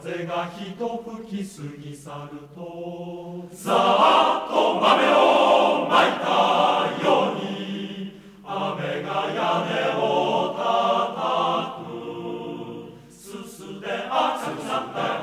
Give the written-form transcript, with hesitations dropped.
風がひと吹き過ぎ去ると、さーっと豆をまいたように雨が屋根を叩く。すすで赤くなった